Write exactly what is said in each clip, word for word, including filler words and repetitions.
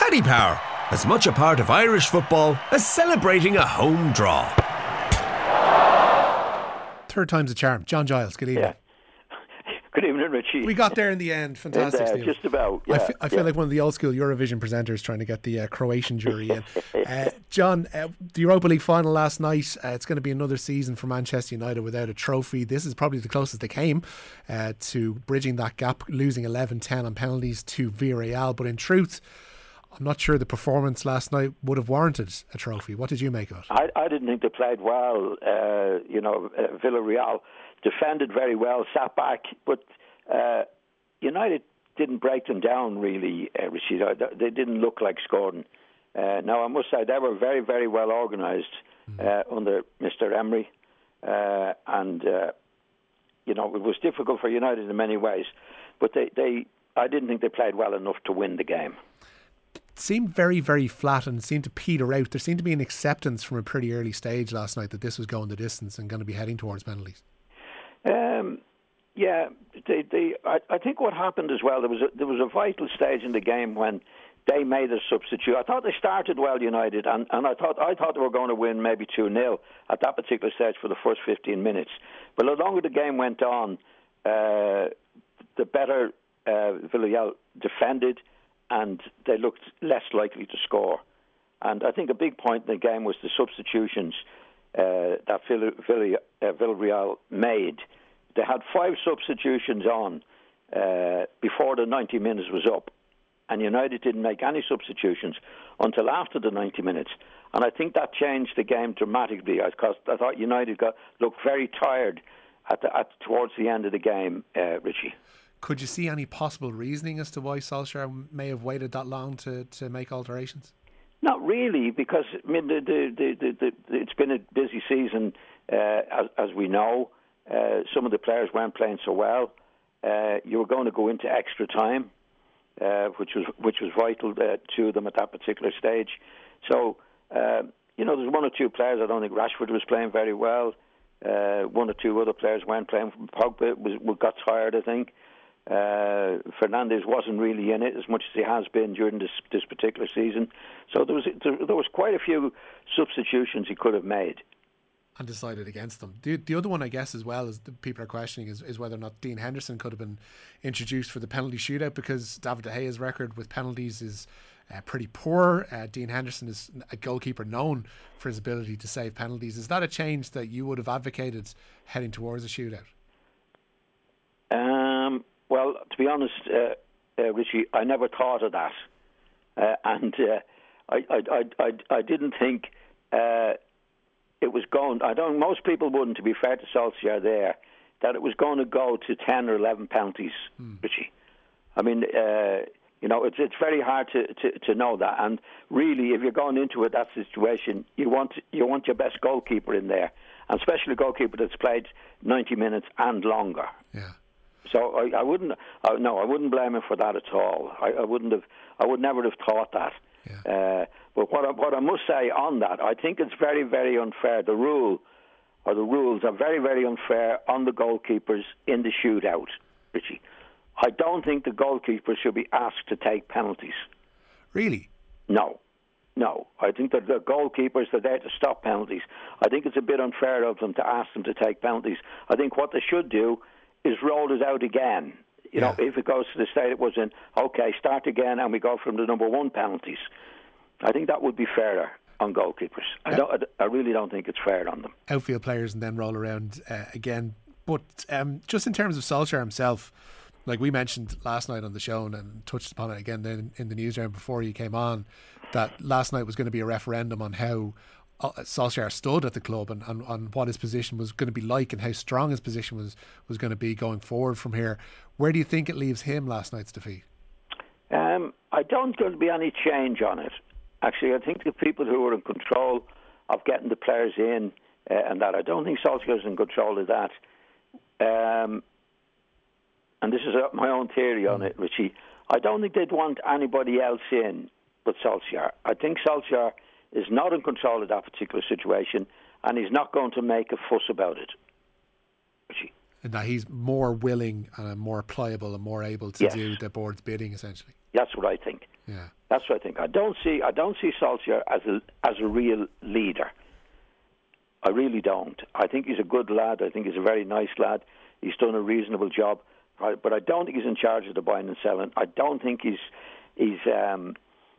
Paddy Power, as much a part of Irish football as celebrating a home draw. Third time's a charm. John Giles, good evening. Yeah. Good evening, Richie. We got there in the end. Fantastic. And, uh, Steve. just about. Yeah, I, f- I feel yeah. like one of the old school Eurovision presenters trying to get the uh, Croatian jury in. Uh, John, uh, the Europa League final last night. Uh, it's going to be another season for Manchester United without a trophy. This is probably the closest they came uh, to bridging that gap, losing eleven ten on penalties to Villarreal. But in truth, I'm not sure the performance last night would have warranted a trophy. What did you make of it? I, I didn't think they played well. Uh, you know, uh, Villarreal defended very well, sat back, but uh, United didn't break them down really, uh, Richie. They didn't look like scoring. Uh, now, I must say, they were very, very well organised uh, under Mister Emery. Uh, and, uh, you know, it was difficult for United in many ways. But they, they, I didn't think they played well enough to win the game. Seemed very, very flat and seemed to peter out. There seemed to be an acceptance from a pretty early stage last night that this was going the distance and going to be heading towards penalties. Um, yeah, they, they, I, I think what happened as well, there was a, there was a vital stage in the game when they made a substitute. I thought they started well, United, and, and I thought I thought they were going to win maybe two nil at that particular stage for the first fifteen minutes. But the longer the game went on, uh, the better uh, Villarreal defended, and they looked less likely to score. And I think a big point in the game was the substitutions uh, that Villarreal, uh, Villarreal made. They had five substitutions on uh, before the ninety minutes was up, and United didn't make any substitutions until after the ninety minutes. And I think that changed the game dramatically, because I thought United got looked very tired at, the, at towards the end of the game, uh, Richie. Could you see any possible reasoning as to why Solskjaer may have waited that long to, to make alterations? Not really, because I mean, the, the, the, the, the, it's been a busy season, uh, as, as we know. Uh, some of the players weren't playing so well. Uh, you were going to go into extra time, uh, which was which was vital uh, to them at that particular stage. So, uh, you know, there's one or two players. I don't think Rashford was playing very well. Uh, one or two other players weren't playing. Pogba was, got tired, I think. Uh, Fernandes wasn't really in it as much as he has been during this this particular season. So there was there, there was quite a few substitutions he could have made. And decided against them. The, the other one, I guess, as well, as the people are questioning, is, is whether or not Dean Henderson could have been introduced for the penalty shootout, because David De Gea's record with penalties is uh, pretty poor. Uh, Dean Henderson is a goalkeeper known for his ability to save penalties. Is that a change that you would have advocated heading towards a shootout? Um, well, to be honest, uh, uh, Richie, I never thought of that. Uh, and uh, I, I, I, I, I didn't think... Uh, It was going. I don't. Most people wouldn't, to be fair to Solskjaer, there that it was going to go to ten or eleven penalties, mm. Richie. I mean, uh, you know, it's it's very hard to, to, to know that. And really, if you're going into it, that situation, you want you want your best goalkeeper in there, and especially a goalkeeper that's played ninety minutes and longer. Yeah. So I, I wouldn't. Uh, no, I wouldn't blame him for that at all. I, I wouldn't have. I would never have thought that. Yeah. Uh, but what I, what I must say on that, I think it's very, very unfair. The rule, or the rules, are very, very unfair on the goalkeepers in the shootout, Richie. I don't think the goalkeepers should be asked to take penalties. Really? No. No. I think that the goalkeepers are there to stop penalties. I think it's a bit unfair of them to ask them to take penalties. I think what they should do is roll it out again. You know, yeah. If it goes to the state it was in, okay, start again and we go from the number one penalties. I think that would be fairer on goalkeepers. I, don't, I really don't think it's fair on them. Outfield players and then roll around uh, again. But um, just in terms of Solskjaer himself, like we mentioned last night on the show and, and touched upon it again then in the newsroom before you came on, that last night was going to be a referendum on how uh, Solskjaer stood at the club and, and, and what his position was going to be like and how strong his position was, was going to be going forward from here. Where do you think it leaves him last night's defeat? Um, I don't think there'll be any change on it. Actually, I think the people who are in control of getting the players in uh, and that, I don't think Solskjaer's in control of that. Um, and this is my own theory on it, Richie. I don't think they'd want anybody else in but Solskjaer. I think Solskjaer is not in control of that particular situation, and he's not going to make a fuss about it, Richie. And that he's more willing and more pliable and more able to yes. do the board's bidding, essentially. That's what I think. Yeah. That's what I think. I don't see I don't see Solskjaer as a as a real leader. I really don't. I think he's a good lad. I think he's a very nice lad. He's done a reasonable job, right? But I don't think he's in charge of the buying and selling. I don't think he's he's um,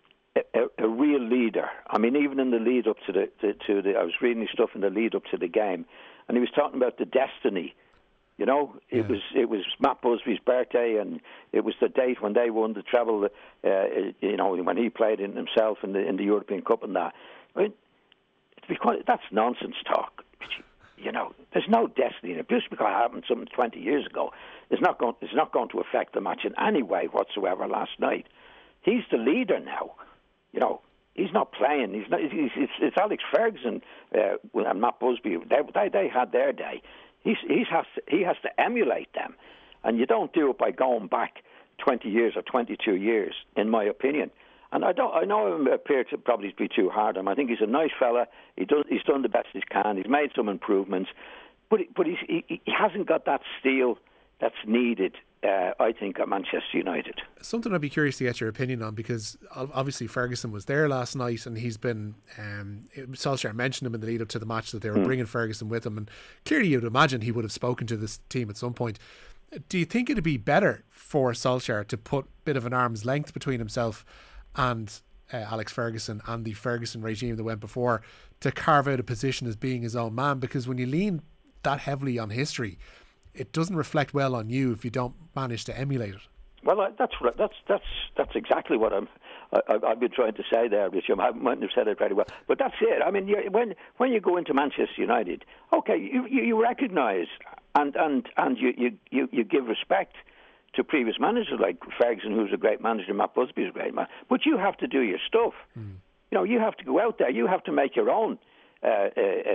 a, a real leader. I mean, even in the lead up to the to, to the, I was reading his stuff in the lead up to the game, and he was talking about the destiny. You know, it yeah. was it was Matt Busby's birthday, and it was the date when they won the treble. Uh, you know, when he played in himself in the in the European Cup and that. I mean, to be quite, that's nonsense talk. You know, there's no destiny in it. Just because it happened something twenty years ago, it's not going. It's not going to affect the match in any way whatsoever. Last night, he's the leader now. You know, he's not playing. He's not. He's, it's, it's Alex Ferguson uh, and Matt Busby. They, they they had their day. He's, he's has to, he has to emulate them, and you don't do it by going back twenty years or twenty-two years, in my opinion. And I don't, I know I appear to probably be too hard on him. I think he's a nice fella. He does, he's done the best he can. He's made some improvements, but but he's, he he hasn't got that steel that's needed. Uh, I think at Manchester United. Something I'd be curious to get your opinion on, because obviously Ferguson was there last night, and he's been. Um, Solskjaer mentioned him in the lead up to the match that they were mm. bringing Ferguson with him, and clearly you'd imagine he would have spoken to this team at some point. Do you think it'd be better for Solskjaer to put a bit of an arm's length between himself and uh, Alex Ferguson and the Ferguson regime that went before, to carve out a position as being his own man? Because when you lean that heavily on history, it doesn't reflect well on you if you don't manage to emulate it. Well, that's that's that's that's exactly what I'm. I, I've been trying to say there, Richard. I mightn't have said it very well, but that's it. I mean, you, when when you go into Manchester United, okay, you you, you recognise and and and you, you, you, you give respect to previous managers like Ferguson, who's a great manager, Matt Busby's a great man. But you have to do your stuff. Mm. You know, you have to go out there. You have to make your own uh, uh,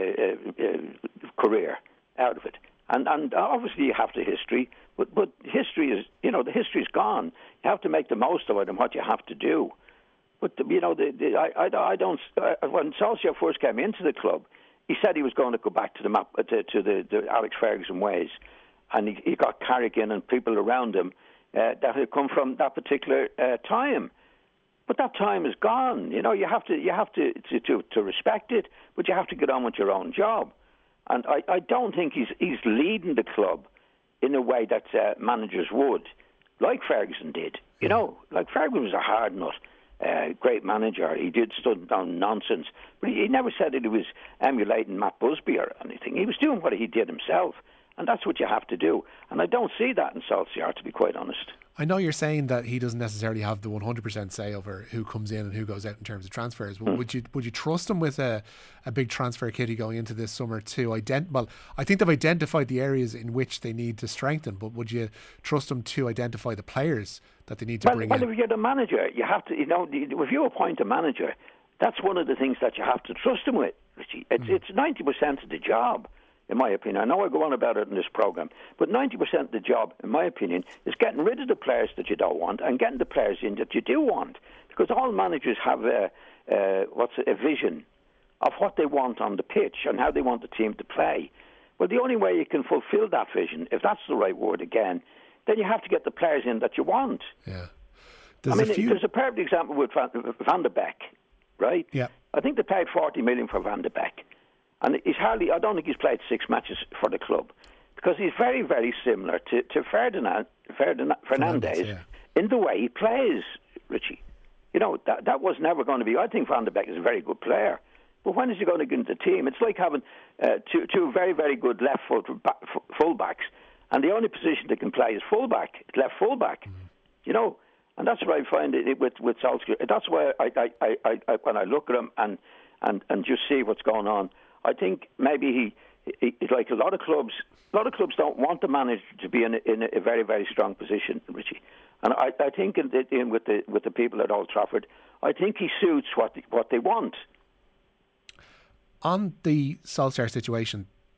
uh, uh, career out of it. And and obviously you have the history, but but history is, you know, the history's gone. You have to make the most of it and what you have to do. But the, you know, the, the, I, I I don't. Uh, when Solskjaer first came into the club, he said he was going to go back to the map, to, to the, the Alex Ferguson ways, and he, he got Carrigan and people around him uh, that had come from that particular uh, time. But that time is gone. You know, you have to you have to to, to to respect it, but you have to get on with your own job. And I, I don't think he's he's leading the club in a way that uh, managers would, like Ferguson did. You know, like Ferguson was a hard nut, uh, great manager. He did stud down nonsense, but he, he never said that he was emulating Matt Busby or anything. He was doing what he did himself, and that's what you have to do. And I don't see that in Solskjaer, to be quite honest. I know you're saying that he doesn't necessarily have the one hundred percent say over who comes in and who goes out in terms of transfers. Mm. Would you would you trust him with a, a big transfer kitty going into this summer to ident? Well, I think they've identified the areas in which they need to strengthen, but would you trust him to identify the players that they need to well, bring well, in? Well, if you're the manager, you have to, you know, if you appoint a manager, that's one of the things that you have to trust him with, Richie. It's, mm. it's ninety percent of the job. In my opinion, I know I go on about it in this program, but ninety percent of the job, in my opinion, is getting rid of the players that you don't want and getting the players in that you do want. Because all managers have a, uh, what's a vision of what they want on the pitch and how they want the team to play. Well, the only way you can fulfill that vision, if that's the right word again, then you have to get the players in that you want. Yeah. There's I mean, a few... there's a perfect example with Van, Van der Beek, right? Yeah. I think they paid forty million for Van der Beek. And he's hardly, I don't think he's played six matches for the club, because he's very, very similar to, to Ferdinand, Ferdinand Fernandez yeah. in the way he plays, Richie. You know, that that was never going to be, I think Van der Beek is a very good player, but when is he going to get into the team? It's like having uh, two, two very, very good left foot full-backs, and the only position they can play is full-back, left full-back, mm-hmm. you know. And that's what I find it with, with Solskjaer. That's why I, I, I, I, when I look at him and, and, and just see what's going on, I think maybe he, he, like a lot of clubs, a lot of clubs don't want the manager to be in a, in a very, very strong position, Richie. And I, I think in, the, in with the with the people at Old Trafford, I think he suits what the, what they want. On the Solskjaer situation,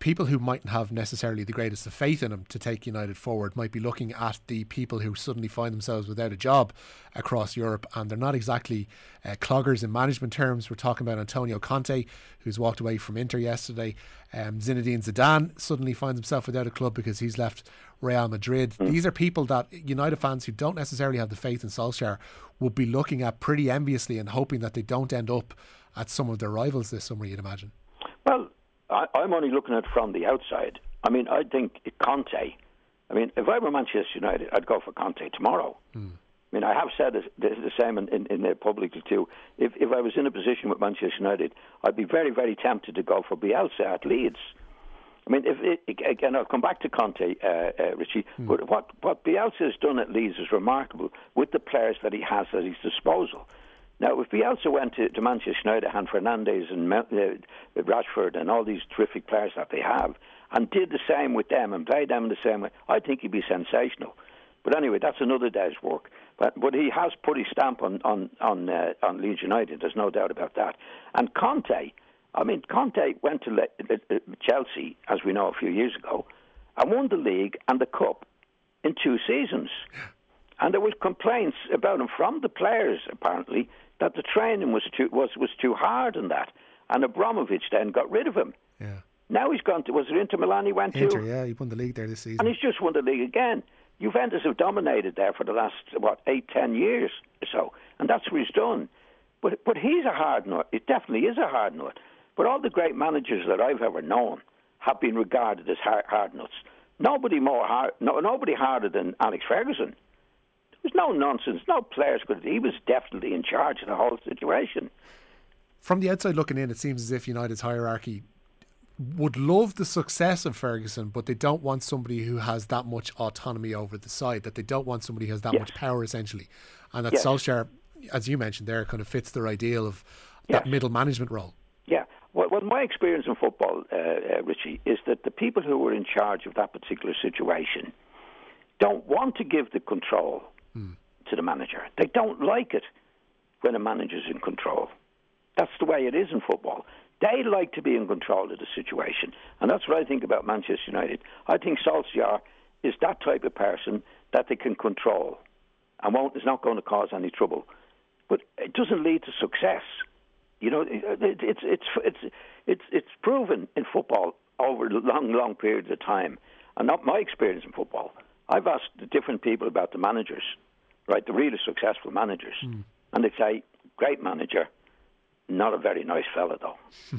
people who mightn't have necessarily the greatest of faith in him to take United forward might be looking at the people who suddenly find themselves without a job across Europe, and they're not exactly uh, cloggers in management terms. We're talking about Antonio Conte, who's walked away from Inter yesterday. Um, Zinedine Zidane suddenly finds himself without a club because he's left Real Madrid. Mm. These are people that United fans who don't necessarily have the faith in Solskjaer will be looking at pretty enviously and hoping that they don't end up at some of their rivals this summer, you'd imagine. Well, I, I'm only looking at it from the outside. I mean, I think Conte, I mean, if I were Manchester United, I'd go for Conte tomorrow. Hmm. I mean, I have said the, the same in, in, in the public too. If, if I was in a position with Manchester United, I'd be very, very tempted to go for Bielsa at Leeds. I mean, if it, again, I'll come back to Conte, uh, uh, Richie, hmm. but what, what Bielsa has done at Leeds is remarkable with the players that he has at his disposal. Now, if Bielsa went to, to Manchester United and Fernandes and uh, Rashford and all these terrific players that they have, and did the same with them and played them the same way, I think he'd be sensational. But anyway, that's another day's work. But but he has put his stamp on on on, uh, on Leeds United. There's no doubt about that. And Conte, I mean, Conte went to Le- uh, Chelsea, as we know, a few years ago, and won the league and the cup in two seasons. And there was complaints about him from the players, apparently, that the training was too was, was too hard and that. And Abramovich then got rid of him. Yeah. Now he's gone to, was it Inter Milan he went Inter, to? Inter, yeah, he won the league there this season. And he's just won the league again. Juventus have dominated there for the last, what, eight, ten years or so. And that's what he's done. But but he's a hard nut. It definitely is a hard nut. But all the great managers that I've ever known have been regarded as hard, hard nuts. Nobody more hard, no, nobody harder than Alex Ferguson. There was no nonsense. No players could. He was definitely in charge of the whole situation. From the outside looking in, it seems as if United's hierarchy would love the success of Ferguson, but they don't want somebody who has that much autonomy over the side, that they don't want somebody who has that yes. much power, essentially. And that yes. Solskjaer, as you mentioned there, kind of fits their ideal of that yes. middle management role. Yeah. Well, well my experience in football, uh, uh, Richie, is that the people who are in charge of that particular situation don't want to give the control hmm. to the manager. They don't like it when a manager's in control. That's the way it is in football. They like to be in control of the situation. And that's what I think about Manchester United. I think Solskjaer is that type of person that they can control and won't, is not going to cause any trouble. But it doesn't lead to success. You know, it, it's, it's, it's, it's, it's proven in football over long, long periods of time. And not my experience in football. I've asked different people about the managers, right, the really successful managers. Mm. And they say, great manager, not a very nice fella, though.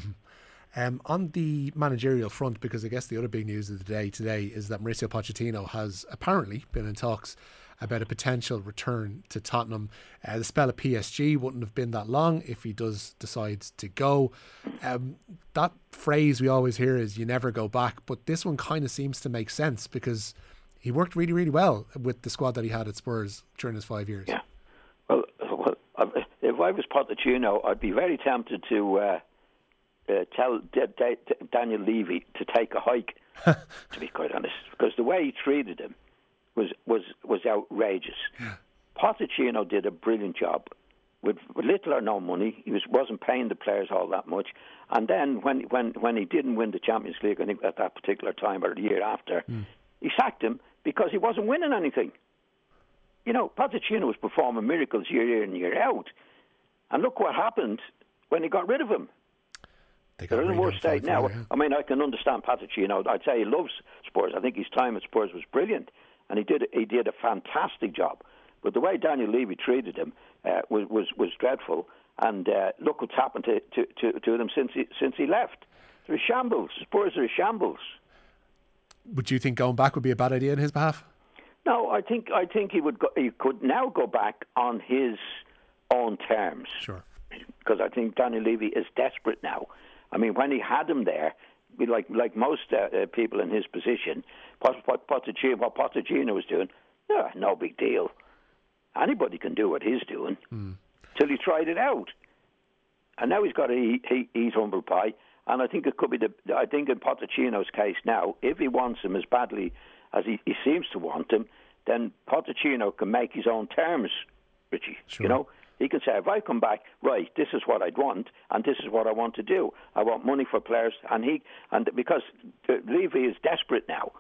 um, on the managerial front, because I guess the other big news of the day today is that Mauricio Pochettino has apparently been in talks about a potential return to Tottenham. Uh, the spell at P S G wouldn't have been that long if he does decide to go. Um, that phrase we always hear is you never go back, but this one kind of seems to make sense because he worked really, really well with the squad that he had at Spurs during his five years. Yeah. Well, well if I was Pochettino, I'd be very tempted to uh, uh, tell D- D- D- Daniel Levy to take a hike, to be quite honest, because the way he treated him was was, was outrageous. Yeah. Pochettino did a brilliant job with little or no money. He was, wasn't paying the players all that much. And then when, when, when he didn't win the Champions League, I think at that particular time or the year after, mm. he sacked him because he wasn't winning anything. You know, Pochettino was performing miracles year in, year out. And look what happened when he got rid of him. They They're in a worse state now. Yeah. I mean, I can understand Pochettino. I'd say he loves Spurs. I think his time at Spurs was brilliant. And he did he did a fantastic job. But the way Daniel Levy treated him uh, was, was was dreadful. And uh, look what's happened to, to, to, to them since he, since he left. They're a shambles. Spurs are a shambles. Would you think going back would be a bad idea on his behalf? No, I think I think he would. Go, he could now go back on his own terms. Sure. Because I think Daniel Levy is desperate now. I mean, when he had him there, like like most uh, uh, people in his position, what, what, Pochettino, what Pochettino was doing, yeah, no big deal. Anybody can do what he's doing mm. till he tried it out. And now he's got to eat, eat, eat humble pie. And I think it could be the. I think in Pochettino's case now, if he wants him as badly as he, he seems to want him, then Pochettino can make his own terms, Richie. Sure. You know, He can say, if I come back, right, this is what I'd want, and this is what I want to do. I want money for players, and he and because Levy is desperate now,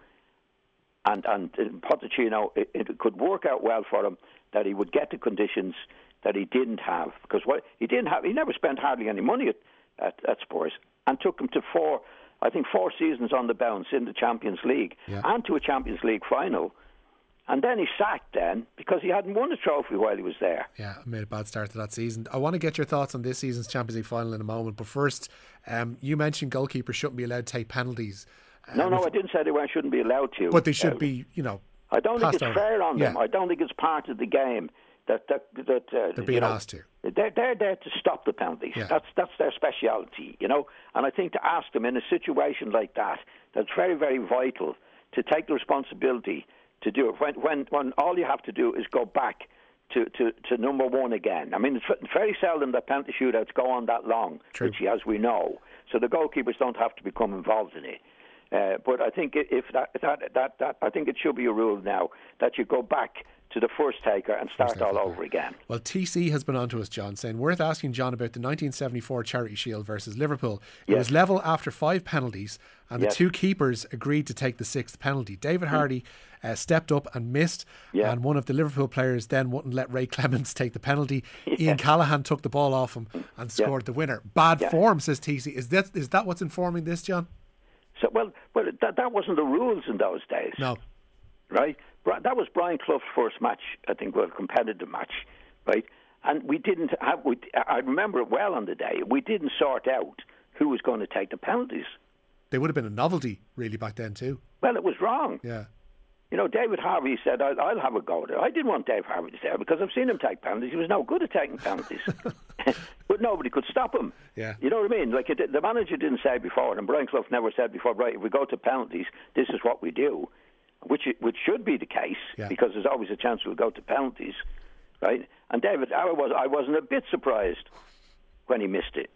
and and Pochettino, it, it could work out well for him that he would get the conditions that he didn't have, because what he didn't have, he never spent hardly any money at, at, at Spurs, and took him to four, I think four seasons on the bounce in the Champions League, yeah. and to a Champions League final. And then he sacked then because he hadn't won a trophy while he was there. Yeah, made a bad start to that season. I want to get your thoughts on this season's Champions League final in a moment. But first, um, you mentioned goalkeepers shouldn't be allowed to take penalties. Uh, no, no, I didn't say they weren't, shouldn't be allowed to. But they should uh, be, you know, I don't think it's over. fair on them. Yeah. I don't think it's part of the game that that that uh, they're being you know, asked to. They're they're there to stop the penalties. Yeah. That's that's their speciality, you know. And I think to ask them in a situation like that, that's very very vital to take the responsibility to do it. When when when all you have to do is go back to, to, to number one again. I mean, it's very seldom that penalty shootouts go on that long, True. which as we know. So the goalkeepers don't have to become involved in it. Uh, but I think if that, that that that I think it should be a rule now that you go back to the first taker and start all over again. Well, T C has been on to us, John, saying worth asking John about the nineteen seventy-four Charity Shield versus Liverpool. It yes. was level after five penalties, and yes. the two keepers agreed to take the sixth penalty. David Hardy uh, stepped up and missed, yeah. and one of the Liverpool players then wouldn't let Ray Clements take the penalty. Yeah. Ian Callaghan took the ball off him and scored yeah. the winner. Bad yeah. form, says T C. Is that is that what's informing this, John? So well, well, that that wasn't the rules in those days. No, right. That was Brian Clough's first match, I think, well, competitive match, right? And we didn't have. We, I remember it well on the day. We didn't sort out who was going to take the penalties. They would have been a novelty, really, back then too. Well, it was wrong. Yeah. You know, David Harvey said, I'll, I'll have a go there. I didn't want Dave Harvey to stay because I've seen him take penalties. He was no good at taking penalties. But nobody could stop him. Yeah. You know what I mean? Like it, the manager didn't say before, and Brian Clough never said before, right, if we go to penalties, this is what we do, which which should be the case, yeah. because there's always a chance we'll go to penalties, right? And David, I, was, I wasn't a bit surprised when he missed it.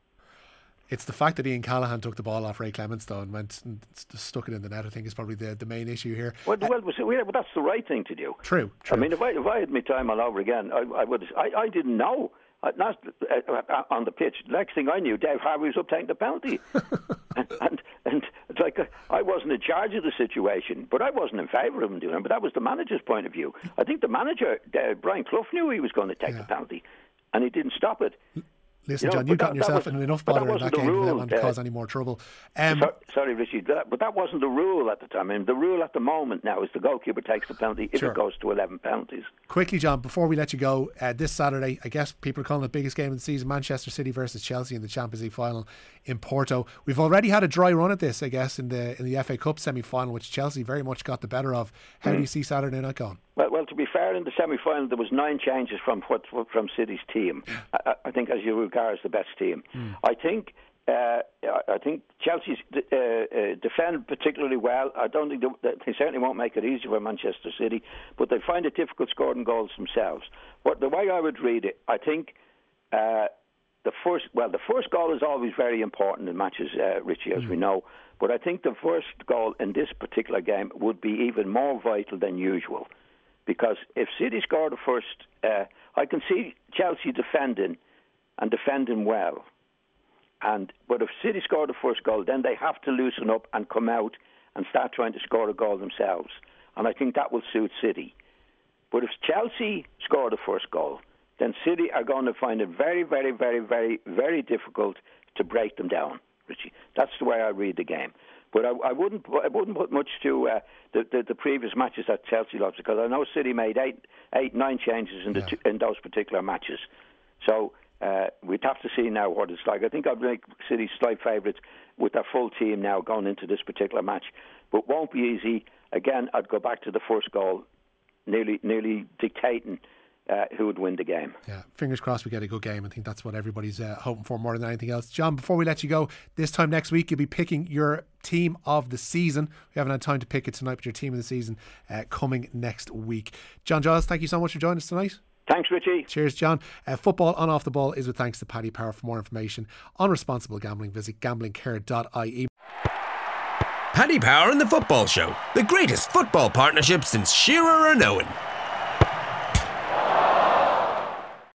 It's the fact that Ian Callaghan took the ball off Ray Clements, though, and went and stuck it in the net, I think, is probably the, the main issue here. Well, uh, well, well, that's the right thing to do. True, true. I mean, if I, if I had my time all over again, I, I would. I, I didn't know. Uh, not uh, on the pitch. Next thing I knew, Dave Harvey was up taking the penalty. and, and and it's like uh, I wasn't in charge of the situation, but I wasn't in favour of him doing it. But that was the manager's point of view. I think the manager, uh, Brian Clough, knew he was going to take yeah. the penalty, and he didn't stop it. Listen, you know, John, you've gotten that, yourself that was, in enough bother in that game rule, without wanting to uh, cause any more trouble. Um, so, sorry, Richie, that, but that wasn't the rule at the time. I mean, the rule at the moment now is the goalkeeper takes the penalty if sure. it goes to eleven penalties. Quickly, John, before we let you go, uh, this Saturday, I guess people are calling it the biggest game of the season, Manchester City versus Chelsea in the Champions League final in Porto. We've already had a dry run at this, I guess, in the in the F A Cup semi-final, which Chelsea very much got the better of. How mm. do you see Saturday night going? Well, well, to be fair, in the semi-final there was nine changes from what from City's team. I, I think, as you regard as the best team. Mm. I think uh, I think Chelsea's uh, uh, defend particularly well. I don't think they, they certainly won't make it easy for Manchester City, but they find it difficult scoring goals themselves. But the way I would read it, I think uh, the first well, the first goal is always very important in matches, uh, Richie, as mm. we know. But I think the first goal in this particular game would be even more vital than usual. Because if City score the first, uh, I can see Chelsea defending and defending well. And but if City score the first goal, then they have to loosen up and come out and start trying to score a goal themselves. And I think that will suit City. But if Chelsea score the first goal, then City are going to find it very, very, very, very, very difficult to break them down, Richie. That's the way I read the game. But I, I wouldn't. I wouldn't put much to uh, the, the the previous matches that Chelsea lost, because I know City made eight, eight, nine changes in the yeah. two, in those particular matches. So uh, we'd have to see now what it's like. I think I'd make City slight favourites with their full team now going into this particular match, but won't be easy. Again, I'd go back to the first goal, nearly nearly dictating Uh, who would win the game. Yeah, fingers crossed we get a good game. I think that's what everybody's uh, hoping for more than anything else. John, before we let you go, this time next week you'll be picking your team of the season. We haven't had time to pick it tonight, but your team of the season uh, coming next week. John Giles, thank you so much for joining us tonight. Thanks, Richie. Cheers, John. Uh, football on Off the Ball is with thanks to Paddy Power. For more information on responsible gambling, visit gambling care dot I E. Paddy Power and the Football Show, the greatest football partnership since Shearer and Owen.